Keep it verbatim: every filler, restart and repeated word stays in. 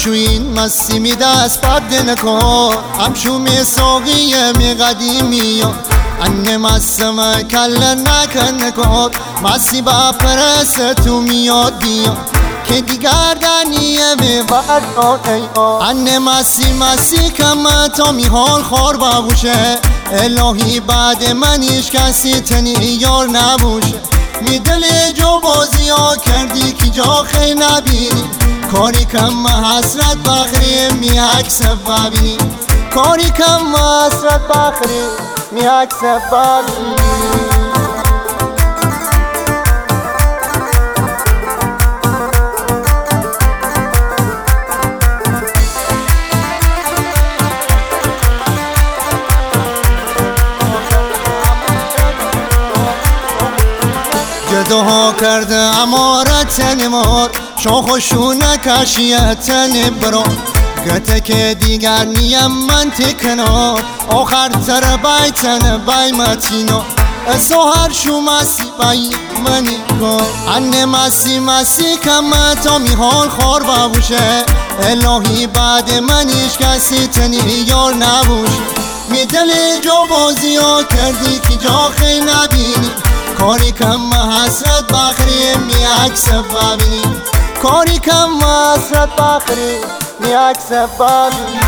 شوین مستی می دست بد نکن همشو می ساقیه می قدیمی انه مستم کل نکن نکن مستی با پرست تو میاد بیاد که دیگر دنیه می برد انه مستی مستی کم تا می حال خار بابوشه الهی بعد من ایش کسی تنی یار نبوشه می دل جو بازی ها کردی که جا خیلی نبینی کاری کم حسرت بخری می عکس ببینی کاری کم حسرت بخری می عکس ببینی جدوها کرده امارت نمار شاخشو نکشیت نبرا گته که دیگر نیم من تکنار آخر تر بیتن بی متینا سوهر شو مسی بی منی کن انه مسی مسی کم تا می حال خار بابوشه الهی بعد من ایش کسی تنی یار نبوشه می دل جو بازی ها کردی که جا خیلی نبینی کاری کم حسرت بخری می عکس ببینی کاری کم حسرت بخری می عکس ببینی